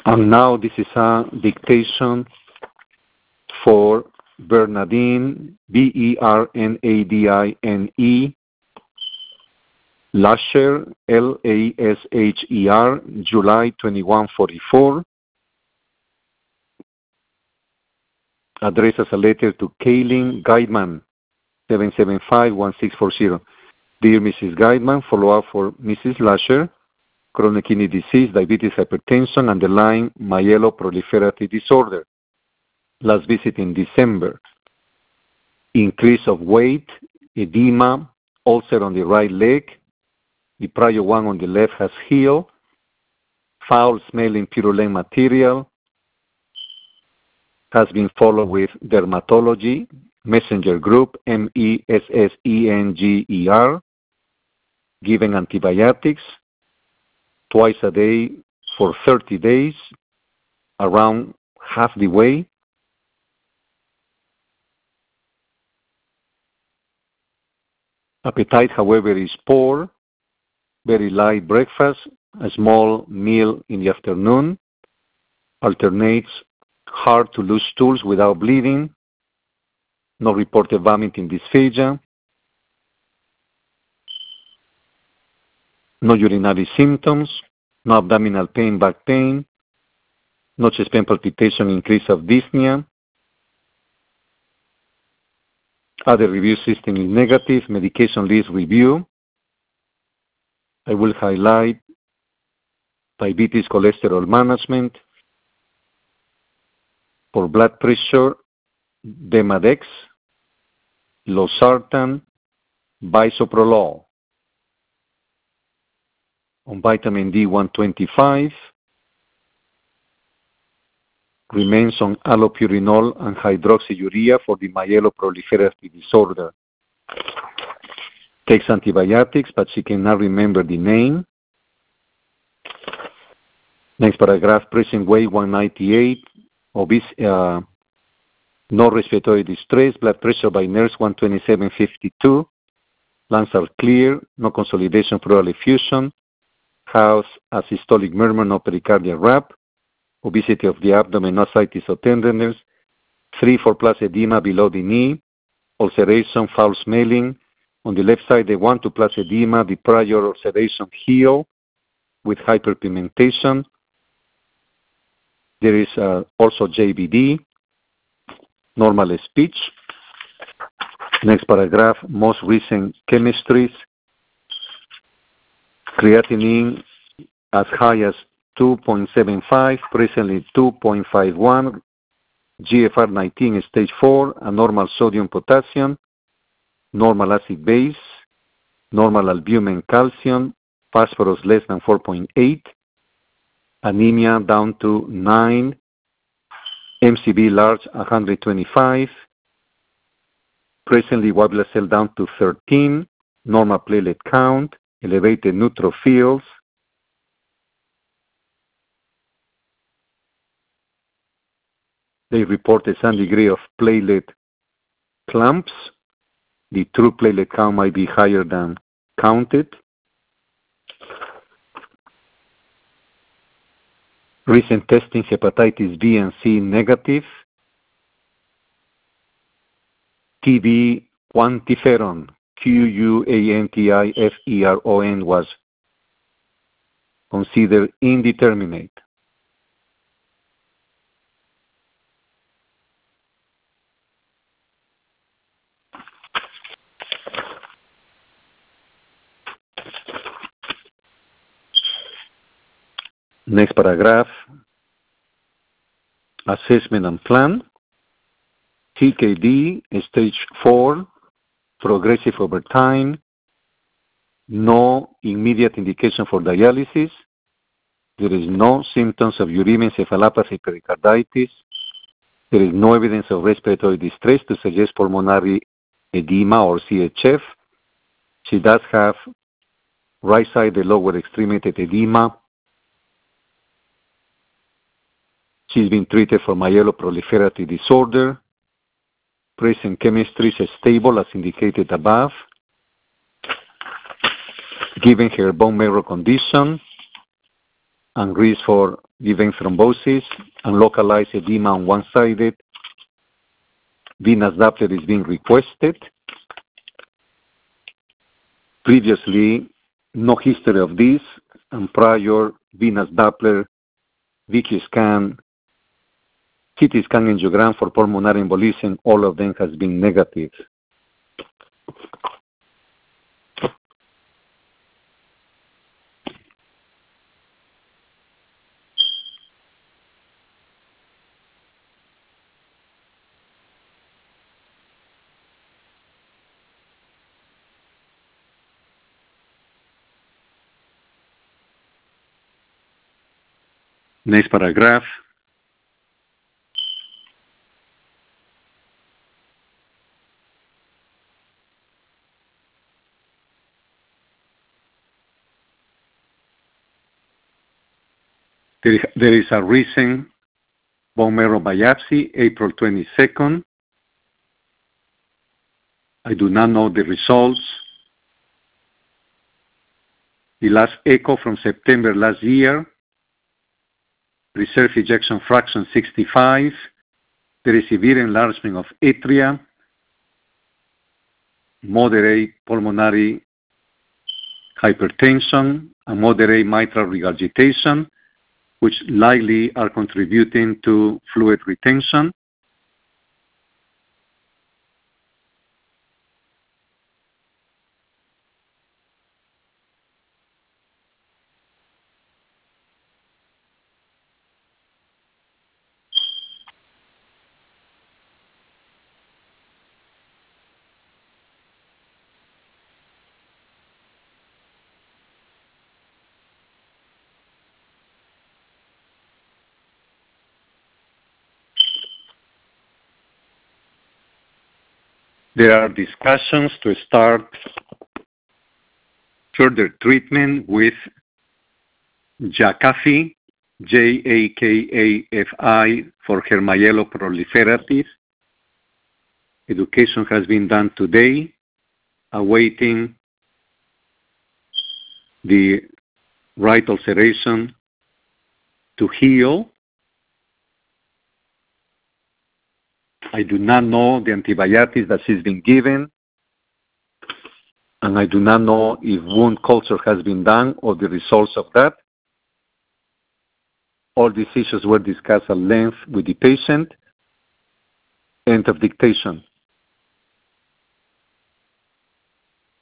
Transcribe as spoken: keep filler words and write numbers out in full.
And now this is a dictation for Bernadine, B E R N A D I N E, Lasher, L A S H E R, July twenty-first, forty-four. Address as a letter to Kaylin Guidman, seven seven five, one six four zero. Dear Missus Guidman, follow-up for Missus Lasher, chronic kidney disease, diabetes, hypertension, underlying myeloproliferative disorder. Last visit in December. Increase of weight, edema, ulcer on the right leg. The prior one on the left has healed. Foul smelling purulent material. Has been followed with dermatology, messenger group, M E S S E N G E R. Given antibiotics twice a day for thirty days, around half the way. Appetite, however, is poor. Very light breakfast, a small meal in the afternoon. Alternates hard to lose stools without bleeding. No reported vomiting dysphagia. No urinary symptoms. No abdominal pain, back pain. No chest pain, palpitation, increase of dyspnea. Other review system is negative. Medication list review. I will highlight diabetes, cholesterol management. For blood pressure, Demodex, losartan, bisoprolol. On vitamin D, one twenty-five. Remains on allopurinol and hydroxyurea for the myeloproliferative disorder. Takes antibiotics, but she cannot remember the name. Next paragraph, present weight one ninety-eight, obese, uh, no respiratory distress, blood pressure by nurse one twenty-seven fifty-two, lungs are clear, no consolidation pleural effusion, has a systolic murmur, no pericardial rap, obesity of the abdomen, no ascites or tenderness, three four plus edema below the knee, ulceration, foul smelling. On the left side, the one two plus edema, the prior ulceration heal with hyperpigmentation. There is uh, also J B D, normal speech. Next paragraph, most recent chemistries. Creatinine as high as two point seven five, presently two point five one. G F R nineteen stage four, a normal sodium potassium, normal acid base, normal albumin calcium, phosphorus less than four point eight, anemia down to nine, M C B large one hundred twenty-five, presently white blood cell down to thirteen, normal platelet count, elevated neutrophils, they reported some degree of platelet clumps. The true platelet count might be higher than counted. Recent testing, hepatitis B and C negative. T B quantiferon, Q U A N T I F E R O N, was considered indeterminate. Next paragraph, assessment and plan. T K D, stage four, progressive over time, no immediate indication for dialysis. There is no symptoms of uremia, encephalopathy, pericarditis. There is no evidence of respiratory distress to suggest pulmonary edema or C H F. She does have right side, the lower extremity edema. She's been treated for myeloproliferative disorder. Present chemistry is stable as indicated above. Given her bone marrow condition, and risk for vein thrombosis and localized edema on one-sided. Venous Doppler is being requested. Previously, no history of this, and prior venous Doppler, V Q scan, C T scan angiogram for pulmonary embolism, all of them has been negative. Next paragraph. There, there is a recent bone marrow biopsy, April twenty-second. I do not know the results. The last echo from September last year, reserve ejection fraction sixty-five. There is severe enlargement of atria, moderate pulmonary hypertension, and moderate mitral regurgitation, which likely are contributing to fluid retention. There are discussions to start further treatment with Jakafi, J A K A F I, for her myeloproliferative. Education has been done today, awaiting the right ulceration to heal. I do not know the antibiotics that she's been given, and I do not know if wound culture has been done or the results of that. All these issues were discussed at length with the patient. End of dictation.